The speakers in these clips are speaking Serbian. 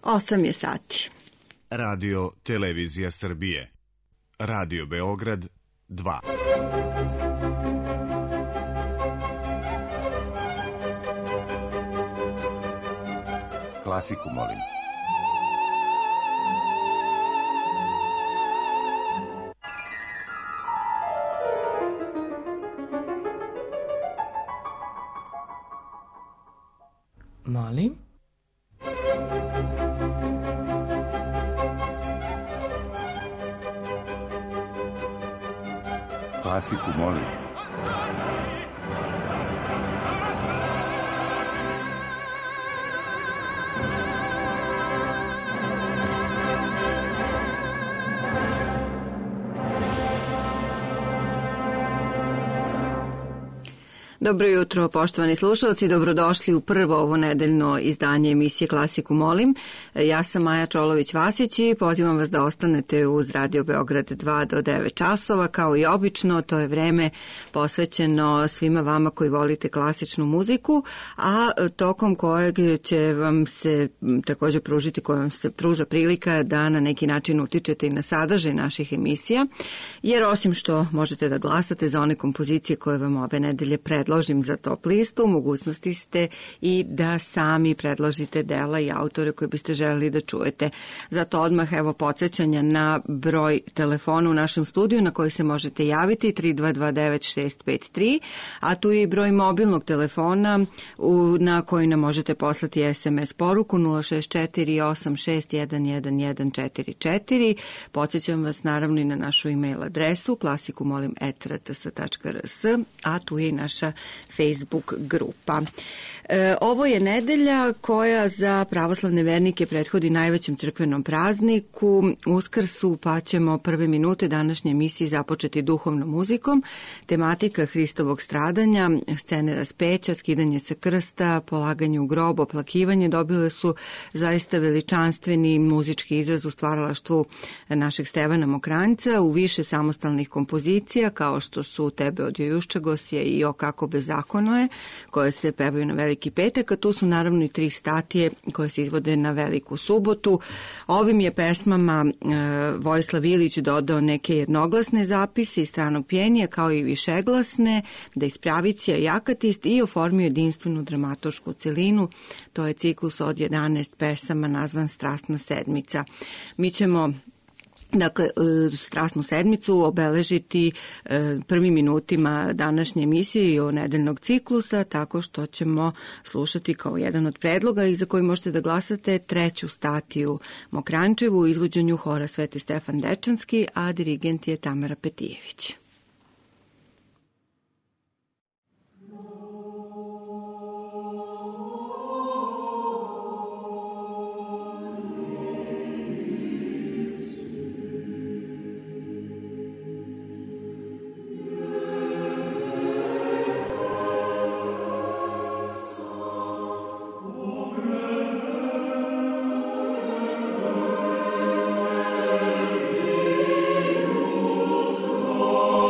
8 je sati. Radio Televizija Srbije. Radio Beograd 2. Klasiku molim. Molim. Klasiku molim. Dobro jutro, poštovani slušalci, dobrodošli u prvo ovo nedeljno izdanje emisije Klasiku molim. Ja sam Maja Čolović-Vasić i pozivam vas da ostanete uz Radio Beograd 2 do 9 časova. Kao i obično, to je vreme posvećeno svima vama koji volite klasičnu muziku, a tokom kojeg će vam se također pružiti, koja vam se pruža prilika da na neki način utičete i na sadržaj naših emisija, jer osim što možete da glasate za one kompozicije koje vam ove nedelje predložim za top listu, mogućnosti ste i da sami predložite dela i autore koje biste želeli da čujete. Zato odmah evo podsjećanja na broj telefona u našem studiju na koji se možete javiti 3229-653, a tu je i broj mobilnog telefona na koji nam možete poslati SMS poruku 06486111144. Podsjećam vas naravno i na našu e-mail adresu klasikumolim@rts.rs, a tu je i naša Facebook grupa. Ovo je nedelja koja za pravoslavne vernike prethodi najvećem crkvenom prazniku, Uskrsu, pa ćemo prve minute današnje emisije započeti duhovnom muzikom. Tematika Hristovog stradanja, scene raspeća, skidanje sa krsta, polaganje u grob, oplakivanje dobile su zaista veličanstveni muzički izraz u stvaralaštvu našeg Stevana Mokranjca u više samostalnih kompozicija kao što su Tebe od Jojuščagosje i O kako bezakonno je, koje se pevaju na Veliki petak, a tu su naravno i 3 statije koje se izvode na Veliku subotu. Ovim je pesmama Vojislav Ilić dodao neke jednoglasne zapise iz stranog pjenija kao i višeglasne, da ispravicija i akatist i oformio jedinstvenu dramatošku celinu. To je ciklus od 11 pesama nazvan Strasna sedmica. Mi ćemo dakle, Strasnu sedmicu obeležiti prvim minutima današnje emisije i o nedeljnog ciklusa, tako što ćemo slušati kao jedan od predloga i za koji možete da glasate 3. statiju Mokranjčevu u izvođenju hora Sveti Stefan Dečanski, a dirigent je Tamara Petijević. Oh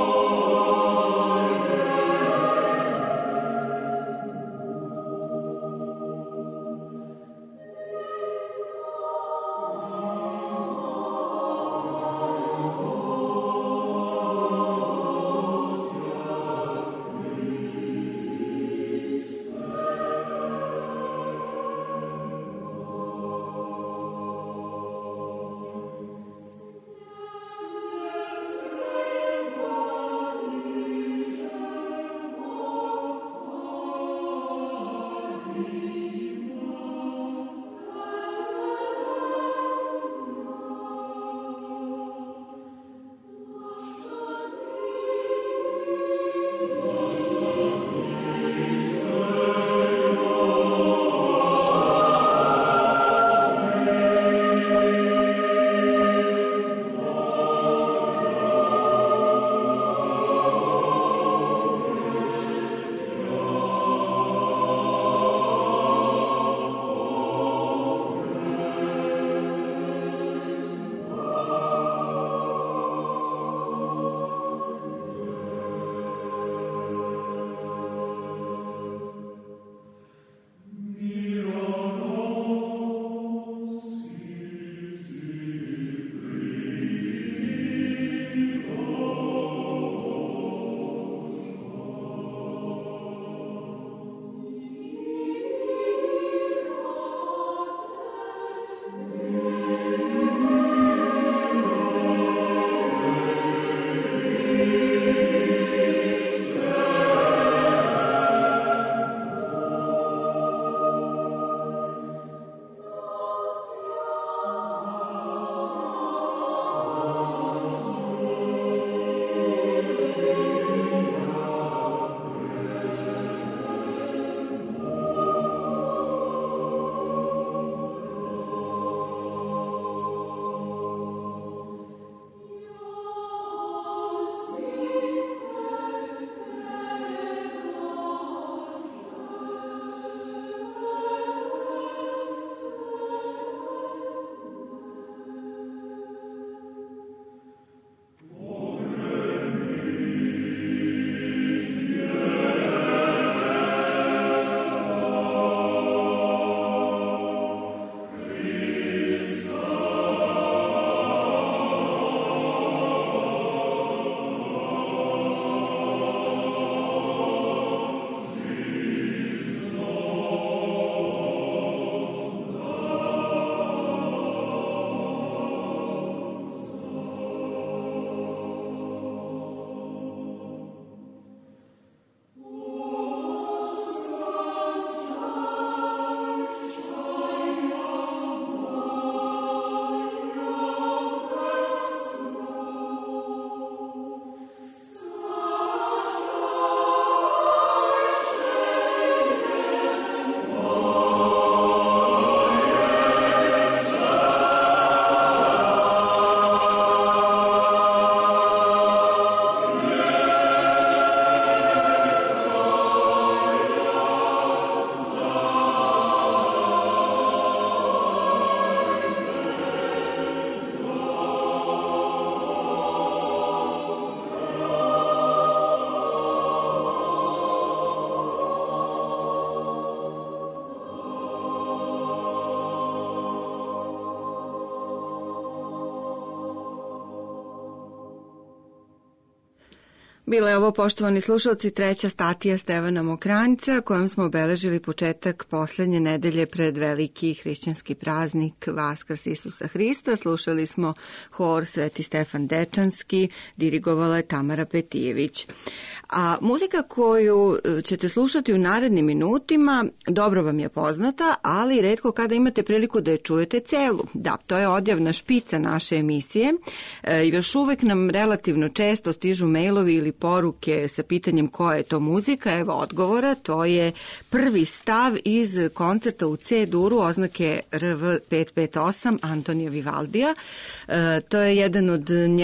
Bila je ovo, poštovani slušalci, treća statija Stevana Mokranjca, kojom smo obeležili početak poslednje nedelje pred veliki hrišćanski praznik Vaskrs Isusa Hrista. Slušali smo hor Sveti Stefan Dečanski, dirigovala je Tamara Petijević. A muzika koju ćete slušati u narednim minutima dobro vam je poznata, ali retko kada imate priliku da je čujete celu. Da, to je odjavna špica naše emisije. Još uvek nam relativno često stižu mailovi ili poruke sa pitanjem koja je to muzika. Evo odgovora, to je prvi stav iz koncerta u C-duru oznake RV 558 Antonija Vivaldija. To je jedno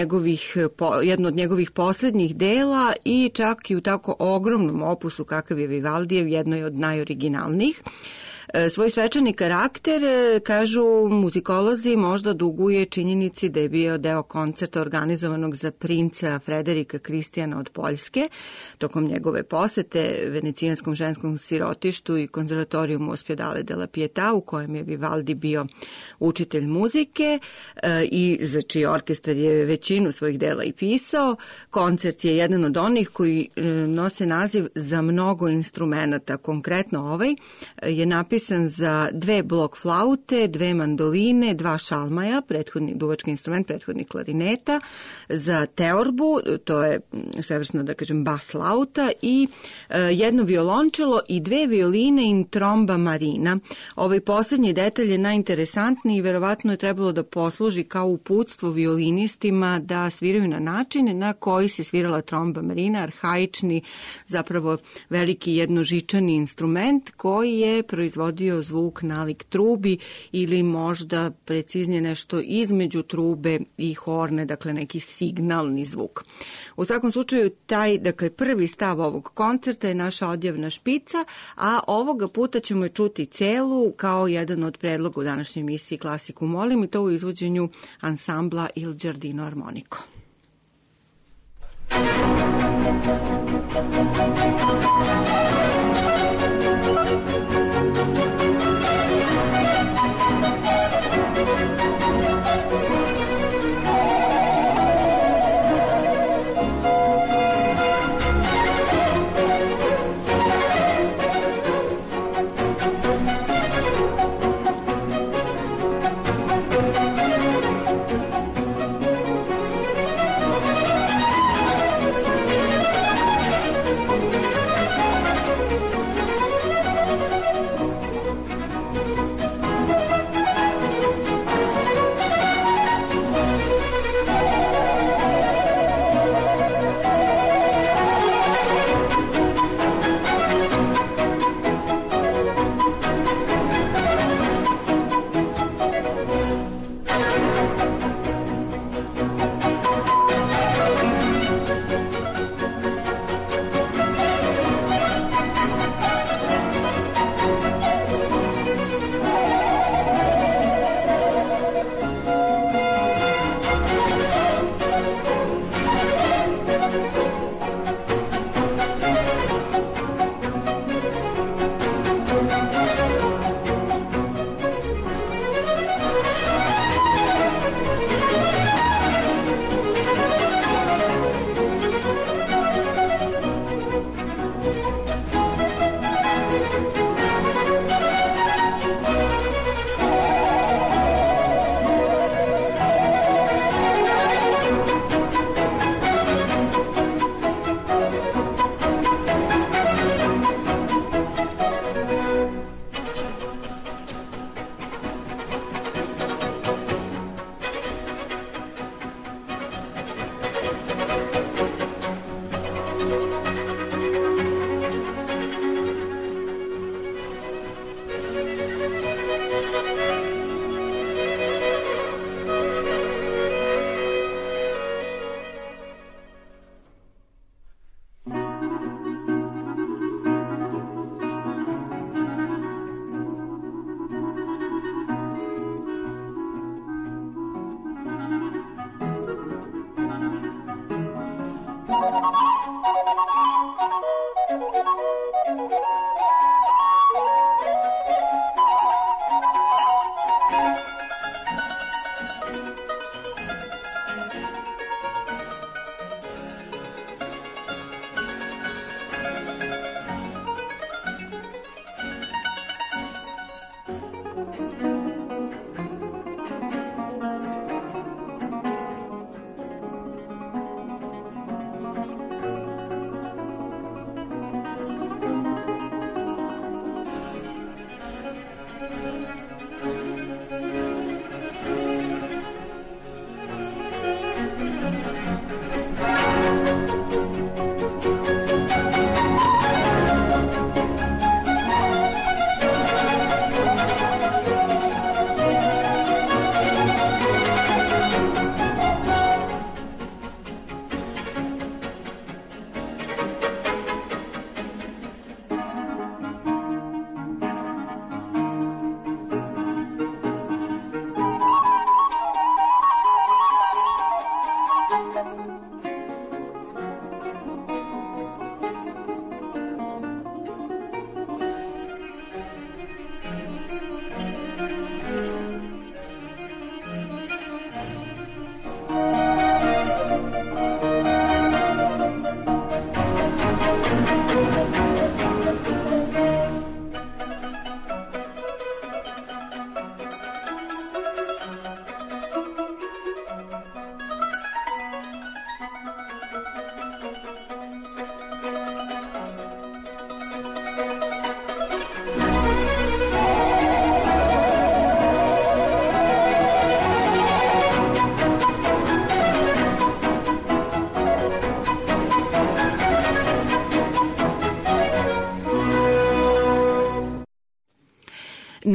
od njegovih poslednjih dela i čak i u tako ogromnom opusu kakav je Vivaldijev, jedno je od najoriginalnijih. Svoj svečani karakter, kažu muzikolozi, možda duguje činjenici da je bio deo koncerta organizovanog za princa Frederika Kristijana od Poljske tokom njegove posete Venecijanskom ženskom sirotištu i konzervatorijumu Ospedale della Pietà, u kojem je Vivaldi bio učitelj muzike i za čiji orkestar je većinu svojih dela i pisao. Koncert je jedan od onih koji nose naziv za mnogo instrumenata. Konkretno ovaj je napisan za 2 blok flaute, 2 mandoline, 2 šalmaja, prethodni duvački instrument, prethodni klarineta, za teorbu, to je svevrsno da kažem bas lauta, i jedno violončelo i 2 violine in tromba marina. Ovaj poslednji detalj je najinteresantniji i verovatno je trebalo da posluži kao uputstvo violinistima da sviraju na način na koji se svirala tromba marina, arhaični, zapravo veliki jednožičani instrument koji je proizvodio zvuk nalik trubi ili možda preciznije nešto između trube i horne, dakle neki signalni zvuk. U svakom slučaju taj, dakle prvi stav ovog koncerta je naša odjavna špica, a ovoga puta ćemo je čuti celu kao jedan od predloga u današnjoj emisiji Klasiku molim, i to u izvođenju ansambla Il Giardino Armonico.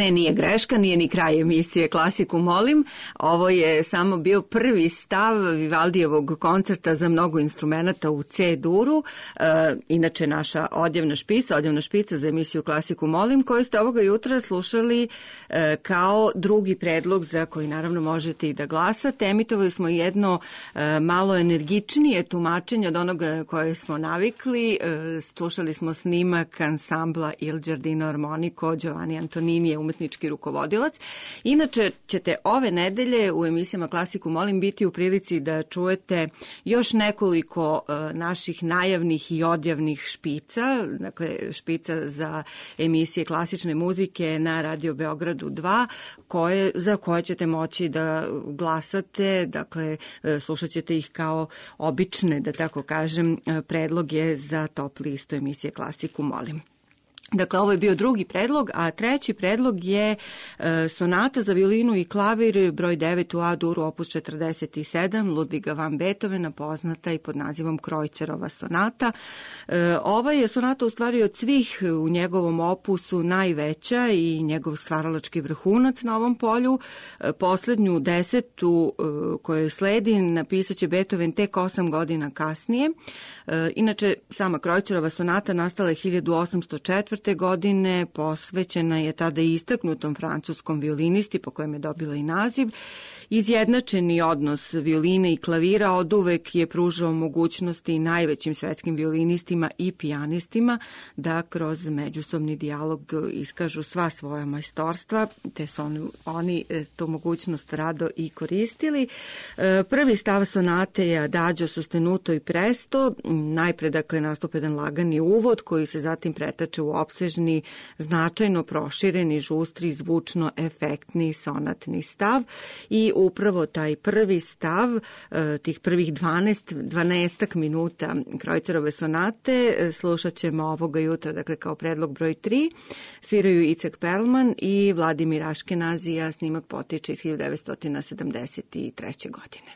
Ne, nije greška, nije ni kraj emisije Klasiku molim. Ovo je samo bio prvi stav Vivaldijevog koncerta za mnogo instrumenata u C-duru. Inače naša odjevna špica za emisiju Klasiku molim, koju ste ovoga jutra slušali kao drugi predlog za koji naravno možete i da glasate. Emitovali smo jedno malo energičnije tumačenje od onoga koje smo navikli. Slušali smo snimak ansambla Il Giardino Armonico, Giovanni Antonini je umetnički rukovodilac. Inače ćete ove nedelje u emisijama Klasiku molim biti u prilici da čujete još nekoliko naših najavnih i odjavnih špica, dakle špica za emisije klasične muzike na Radio Beogradu 2, za koje ćete moći da glasate, dakle slušat ćete ih kao obične, da tako kažem, predloge za top listu emisije Klasiku molim. Dakle, ovo je bio drugi predlog, a treći predlog je sonata za violinu i klavir broj 9 u A-duru opus 47 Ludviga van Beethovena, poznata i pod nazivom Krojcerova sonata. Ova je sonata u stvari od svih u njegovom opusu najveća i njegov stvaralački vrhunac na ovom polju. Poslednju 10. koju sledi napisat će Beethoven tek 8 godina kasnije. Inače, sama Krojcerova sonata nastala je 1804. godine, posvećena je tada istaknutom francuskom violinisti po kojem je dobila i naziv. Izjednačeni odnos violine i klavira oduvek je pružao mogućnosti najvećim svetskim violinistima i pijanistima da kroz međusobni dijalog iskažu sva svoja majstorstva, te su oni tu mogućnost rado i koristili. Prvi stav sonate je Adagio sostenuto i presto, najpre dakle nastupa jedan lagani uvod koji se zatim pretače u opsežni, značajno prošireni, žustri, zvučno efektni sonatni stav i upravo taj prvi stav, tih prvih 12 minuta Krojcerove sonate slušat ćemo ovoga jutra, dakle kao predlog broj 3. Sviraju Icek Perlman i Vladimir Aškenazi, a snimak potiče iz 1973. godine.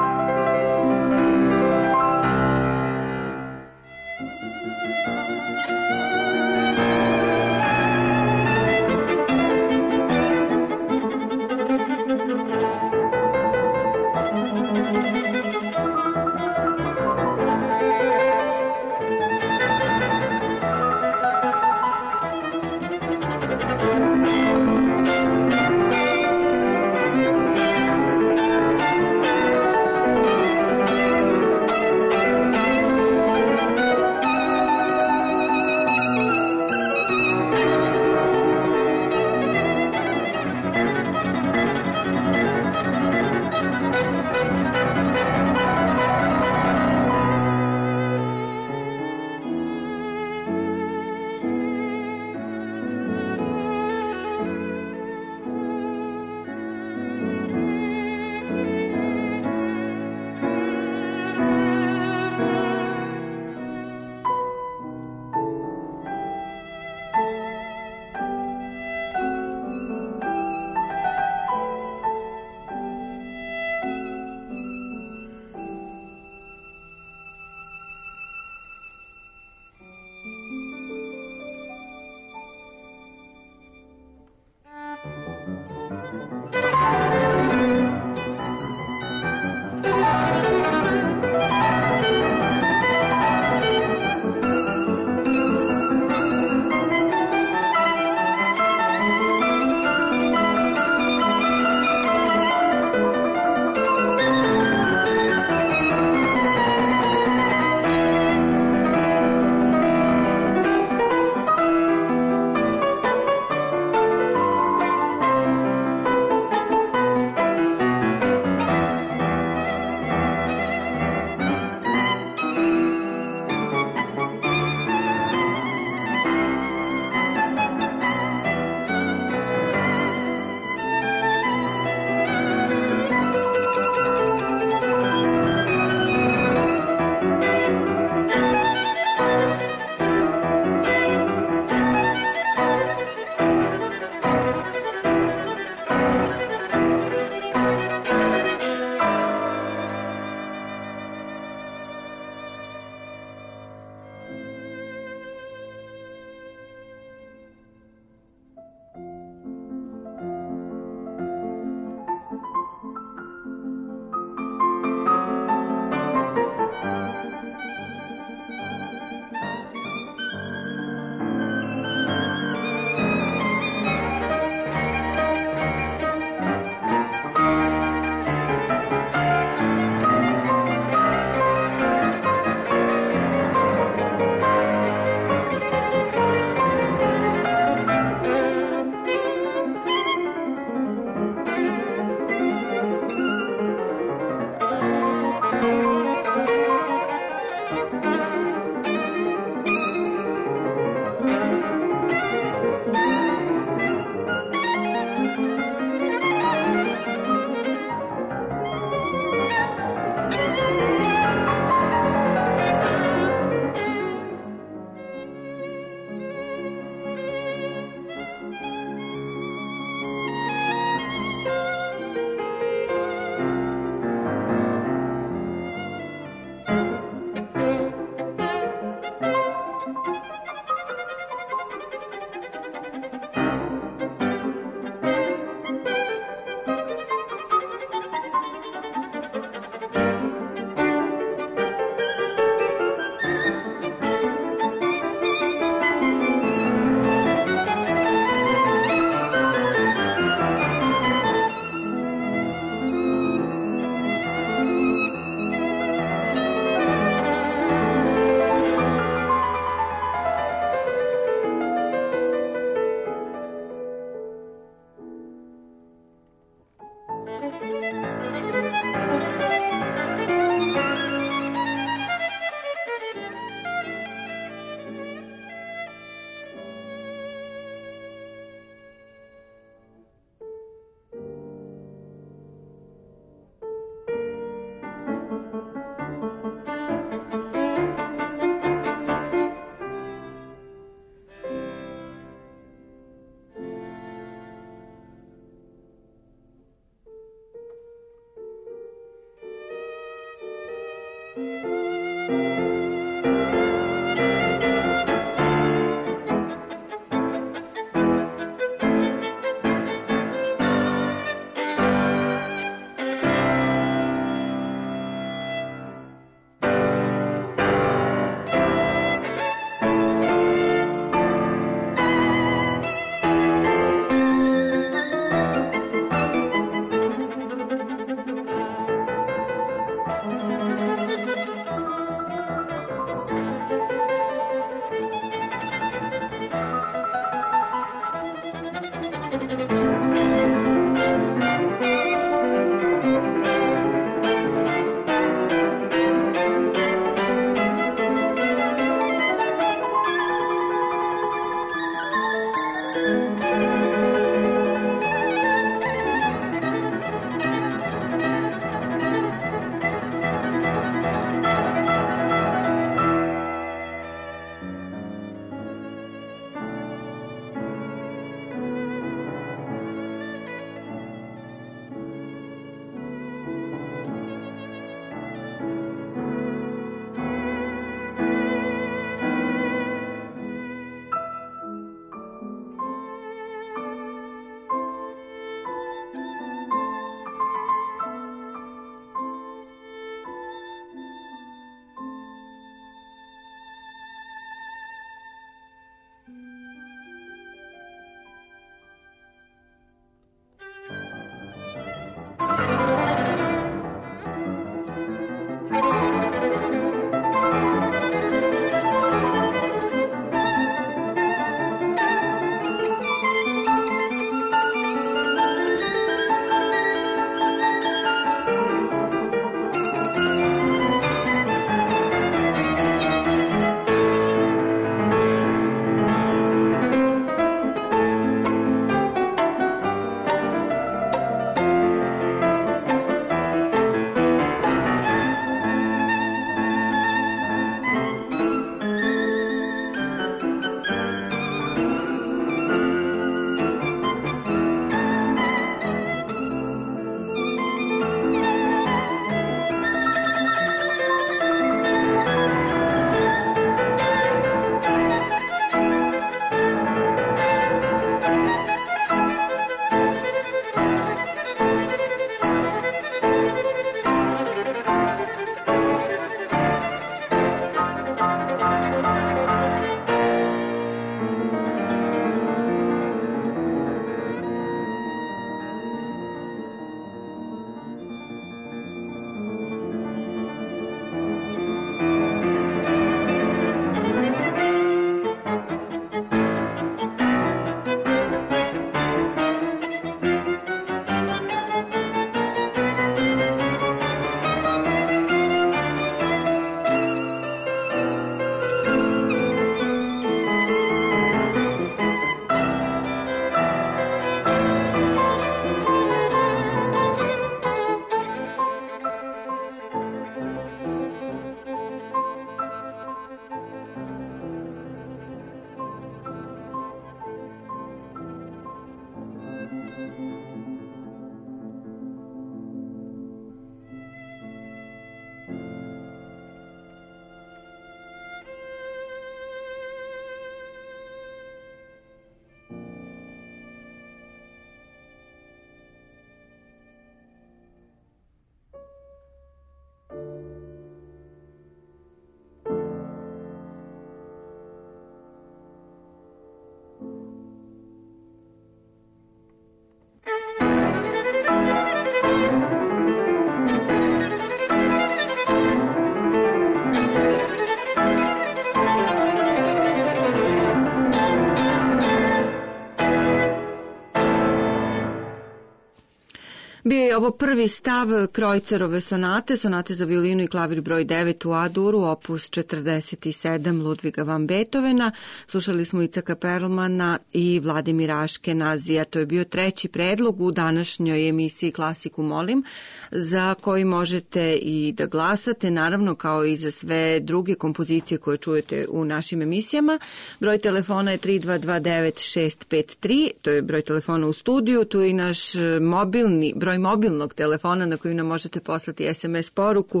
Bio je ovo prvi stav Kreutzerove sonate za violinu i klavir broj 9 u A-duru, opus 47 Ludviga van Beethovena. Slušali smo Icaka Perlmana i Vladimira Aškenazija. To je bio treći predlog u današnjoj emisiji Klasiku molim, za koji možete i da glasate, naravno kao i za sve druge kompozicije koje čujete u našim emisijama. Broj telefona je 3229653, to je broj telefona u studiju, tu je i naš broj mobilnog telefona na koji nam možete poslati SMS poruku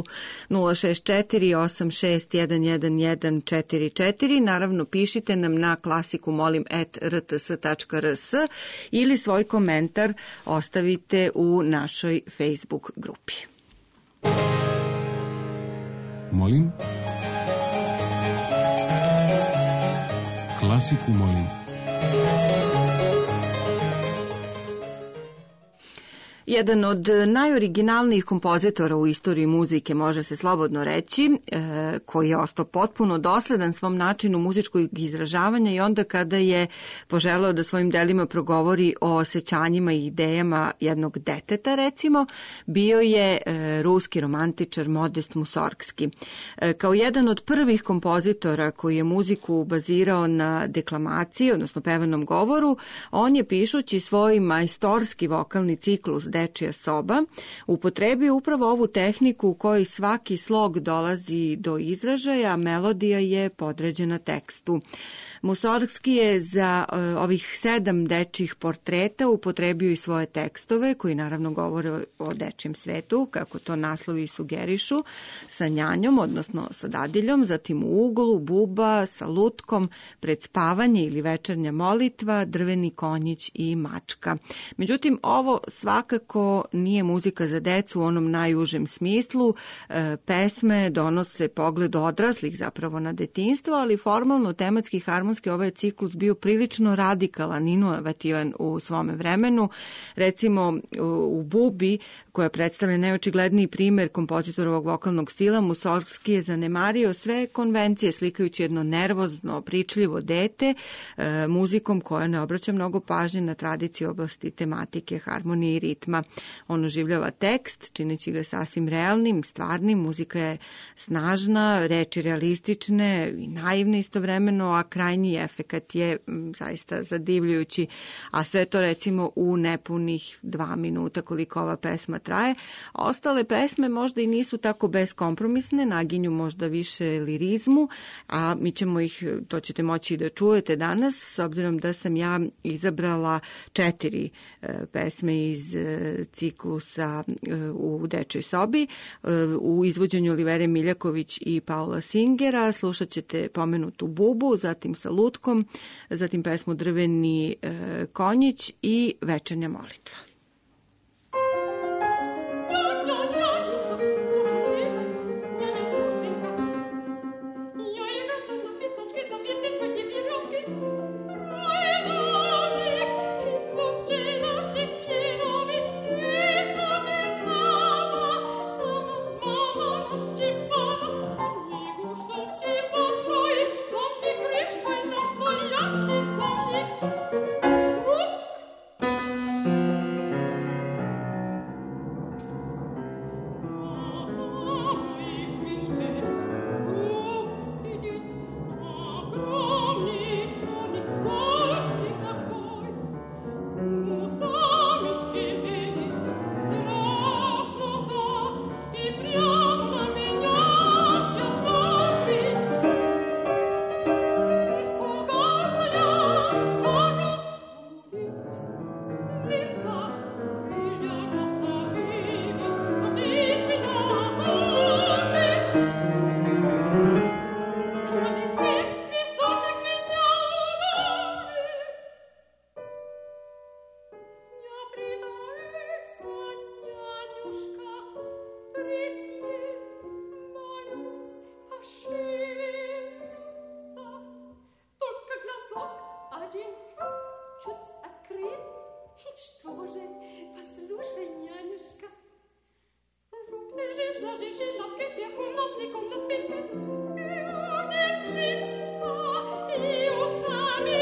064-86-11144. Naravno, pišite nam na klasikumolim@rts.rs ili svoj komentar ostavite u našoj Facebook grupi. Molim? Klasiku molim. Jedan od najoriginalnijih kompozitora u istoriji muzike, može se slobodno reći, koji je ostao potpuno dosledan svom načinu muzičkog izražavanja i onda kada je poželeo da svojim delima progovori o osjećanjima i idejama jednog deteta, recimo, bio je ruski romantičar Modest Musorgski. Kao jedan od prvih kompozitora koji je muziku bazirao na deklamaciji, odnosno pevanom govoru, on je pišući svoj majstorski vokalni ciklus Dečija soba upotrebio upravo ovu tehniku u kojoj svaki slog dolazi do izražaja, a melodija je podređena tekstu. Musorgski je za ovih 7 dečjih portreta upotrebio i svoje tekstove, koji naravno govore o dečijem svetu, kako to naslovi sugerišu, sa njanjom, odnosno sa dadiljom, zatim u uglu, buba, sa lutkom, pred spavanje ili večernja molitva, drveni konjić i mačka. Međutim, ovo svakako nije muzika za decu u onom najužem smislu. Pesme donose pogled odraslih zapravo na detinjstvo, ali formalno, tematski, harmonski, ovaj je ciklus bio prilično radikalan, inovativan u svome vremenu. Recimo u Bubi, koja predstavlja najočigledniji primer kompozitorovog vokalnog stila, Musorgski je zanemario sve konvencije, slikajući jedno nervozno, pričljivo dete, muzikom koja ne obraća mnogo pažnje na tradiciju oblasti tematike, harmonije i ritma. On oživljava tekst, čineći ga sasvim realnim, stvarnim, muzika je snažna, reči realistične i naivne istovremeno, a krajnji efekat je zaista zadivljujući, a sve to recimo u nepunih 2 minuta koliko ova pesma traje. Ostale pesme možda i nisu tako beskompromisne, naginju možda više lirizmu, a mi ćemo ih, to ćete moći da čujete danas, s obzirom da sam ja izabrala 4 pesme iz ciklusa u Dečjoj sobi, u izvođenju Olivere Miljaković i Paula Singera. Slušat ćete pomenutu Bubu, zatim sa lutkom, zatim pesmu Drveni konjić i Večernja molitva.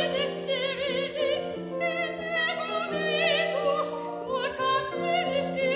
Ишки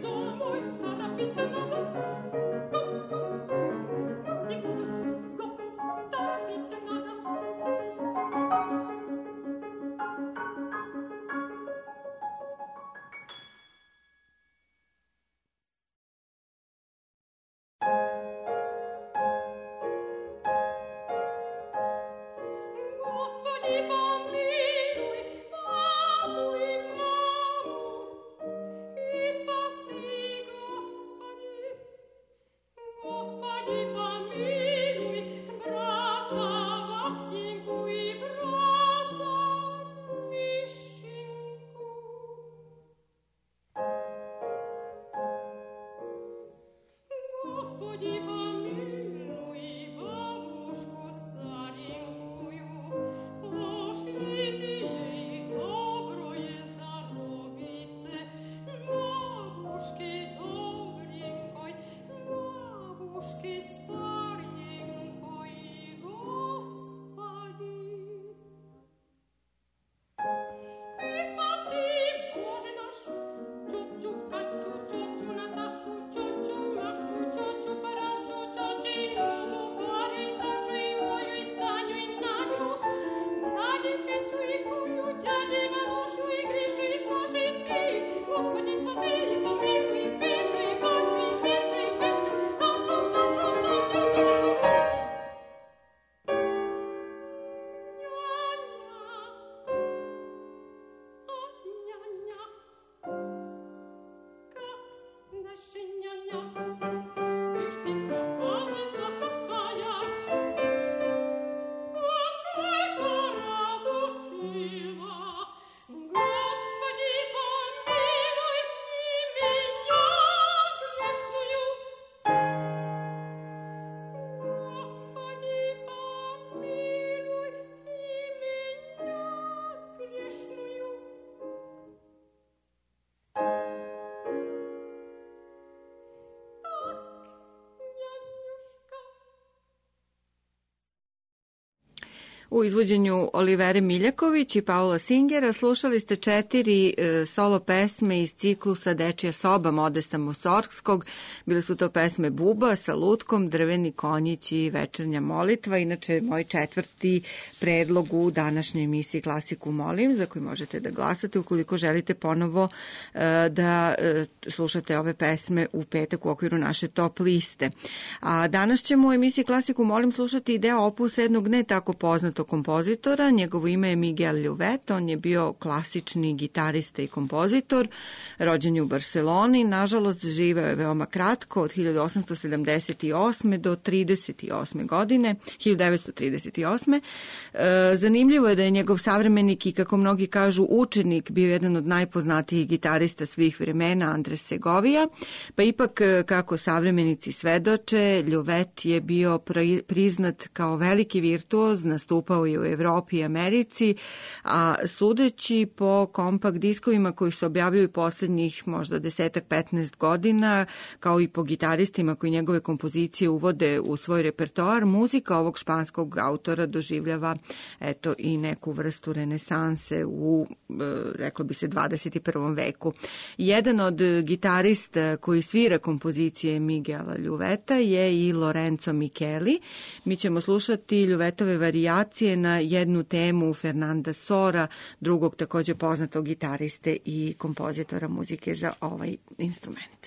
U izvođenju Olivere Miljaković i Paula Singera slušali ste 4 solo pesme iz ciklusa Dečija soba Modesta Musorgskog. Bile su to pesme Buba sa lutkom, Drveni konjić i Večernja molitva. Inače, moj 4. predlog u današnjoj emisiji Klasiku molim, za koji možete da glasate ukoliko želite ponovo da slušate ove pesme u petak u okviru naše top liste. A danas ćemo u emisiji Klasiku molim slušati deo opusa jednog ne tako poznatog kompozitora. Njegovo ime je Miguel Ljuvet, on je bio klasični gitarista i kompozitor, rođen je u Barseloni, nažalost živeo je veoma kratko, od 1878. do 38. godine, 1938. Zanimljivo je da je njegov savremenik i, kako mnogi kažu, učenik bio jedan od najpoznatijih gitarista svih vremena, Andres Segovia, pa ipak, kako savremenici svedoče, Ljuvet je bio priznat kao veliki virtuoz, nastupao je u Evropi i Americi, a sudeći po kompakt diskovima koji se objavljuju poslednjih možda 10-15 godina, kao i po gitaristima koji njegove kompozicije uvode u svoj repertoar, muzika ovog španskog autora doživljava i neku vrstu renesanse u, reklo bi se, 21. veku. Jedan od gitarista koji svira kompozicije Miguela Ljuveta je i Lorenzo Micheli. Mi ćemo slušati Ljuvetove varijacije na jednu temu Fernanda Sora, drugog takođe poznatog gitariste i kompozitora muzike za ovaj instrument.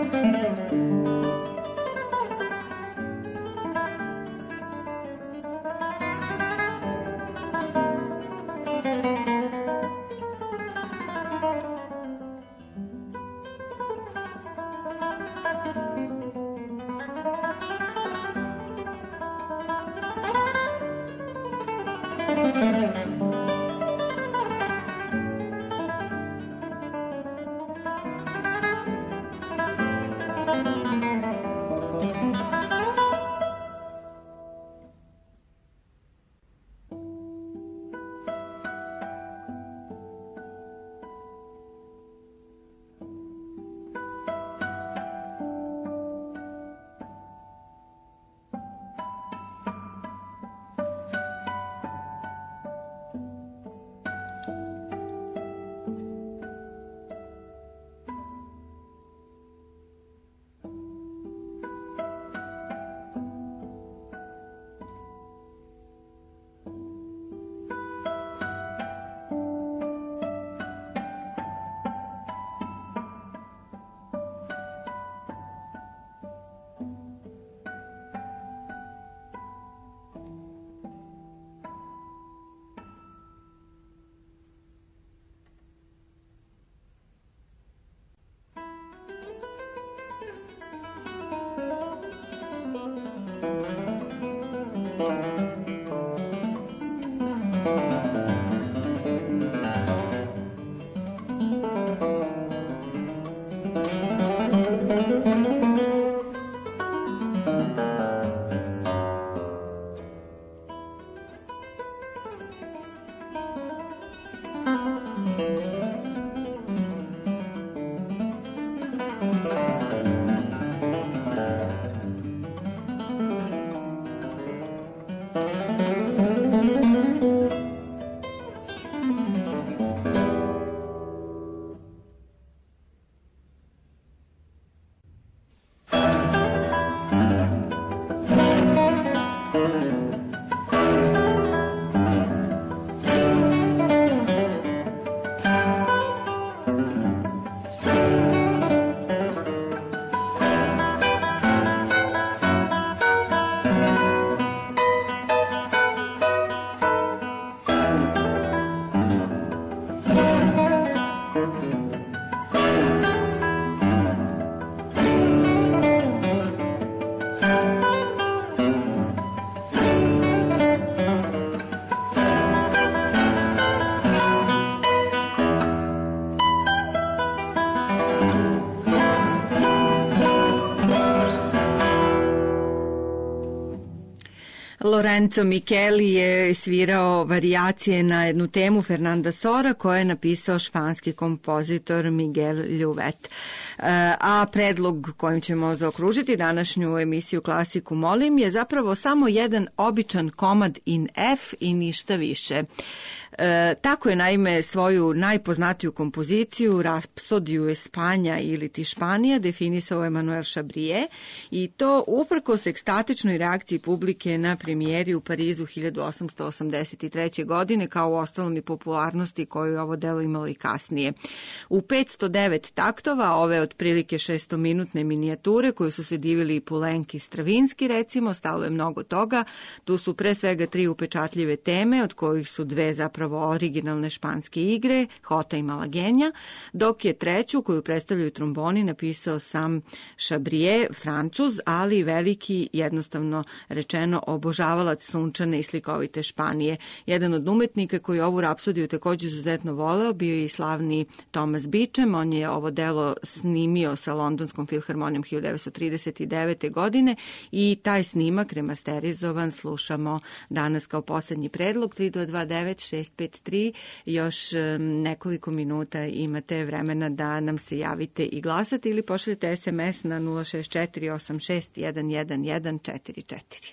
Lorenzo Micheli je svirao varijacije na jednu temu Fernanda Sora koje je napisao španski kompozitor Miguel Ljuvet. A predlog kojim ćemo zaokružiti današnju emisiju Klasiku molim je zapravo samo jedan običan komad in F i ništa više. Tako je naime svoju najpoznatiju kompoziciju Rapsodiju Espanja ili ti Španija definisao Emanuel Chabrier i to uprkos ekstatičnoj reakciji publike na premijeri u Parizu 1883. godine, kao u ostalom i popularnosti koju je ovo delo imalo i kasnije. U 509 taktova ove otprilike 600-minutne minijature koje su se divili i Poulenc i Stravinski recimo, stalo je mnogo toga. Tu su pre svega 3 upečatljive teme, od kojih su 2 zapravo originalne španske igre, Hota i Malagenja, dok je 3. koju predstavljaju tromboni napisao sam Chabrier, Francuz, ali veliki, jednostavno rečeno, obožavalac sunčane i slikovite Španije. Jedan od umetnika koji ovu rapsodiju također izuzetno voleo bio je i slavni Thomas Beecham. On je ovo delo snimio sa Londonskom filharmonijom 1939. godine i taj snimak remasterizovan slušamo danas kao poslednji predlog 3229-653. Još nekoliko minuta imate vremena da nam se javite i glasate ili pošaljete SMS na 06486111144.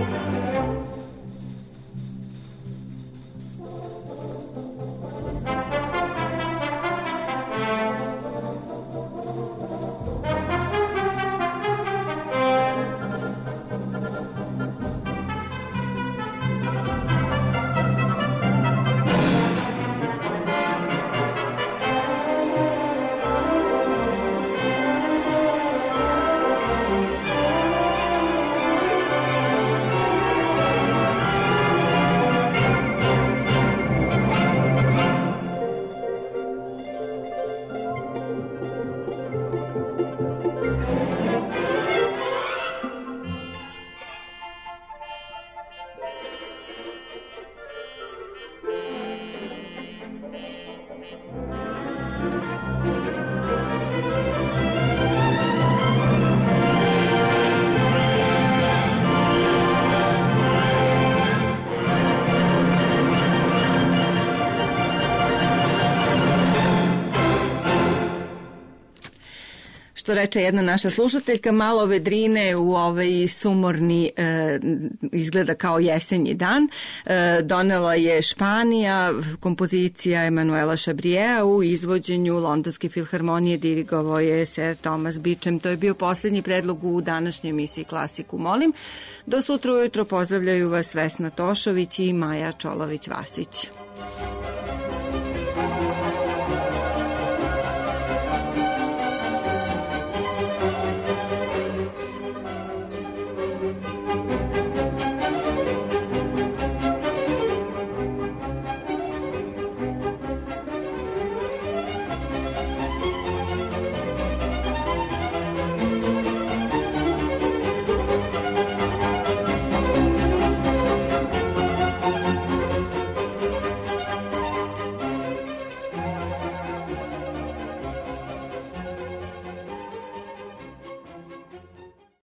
Što reče jedna naša slušateljka, malo vedrine u ovaj sumorni, izgleda kao jesenji dan. Donela je Španija, kompozicija Emanuela Chabriera u izvođenju Londonske filharmonije, dirigovao je Sir Thomas Beecham. To je bio posljednji predlog u današnjoj emisiji Klasiku molim. Do sutra ujutro pozdravljaju vas Vesna Tošović i Maja Čolović-Vasić.